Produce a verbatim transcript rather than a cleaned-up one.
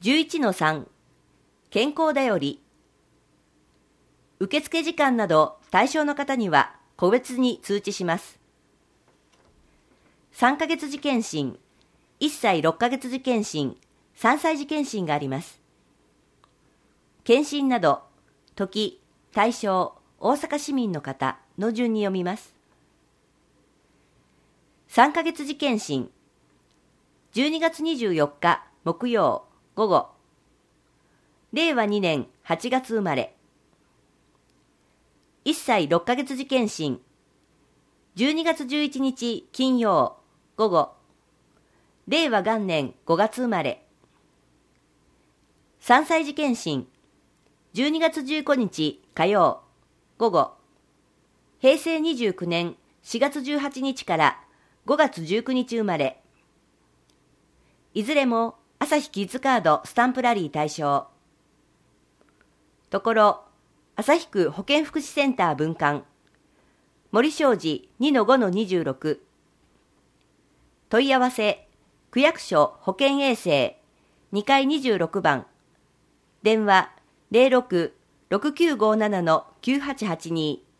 じゅういちのさん 健康だより。受付時間など対象の方には個別に通知します。さんかげつ時検診、いっさいろっかげつ時検診、さんさい時検診があります。検診など、時、対象、大阪市民の方の順に読みます。さんかげつ時検診、じゅうにがつにじゅうよっか木曜午後、れいわにねんはちがつ生まれ。いっさいろっかげつ時検診、じゅうにがつじゅういちにち金曜午後、れいわ元年ごがつ生まれ。さんさい時検診、じゅうにがつじゅうごにち火曜午後、へいせいにじゅうきゅうねんしがつじゅうはちにちからごがつじゅうくにち生まれ。いずれも朝日キッズカードスタンプラリー対象。ところ、旭区保健福祉センター分館、森正治 にのごのにじゅうろく。問い合わせ、区役所保健衛生にかいにじゅうろくばん、電話 ゼロろく ろくきゅうごなな のきゅうはちはちに。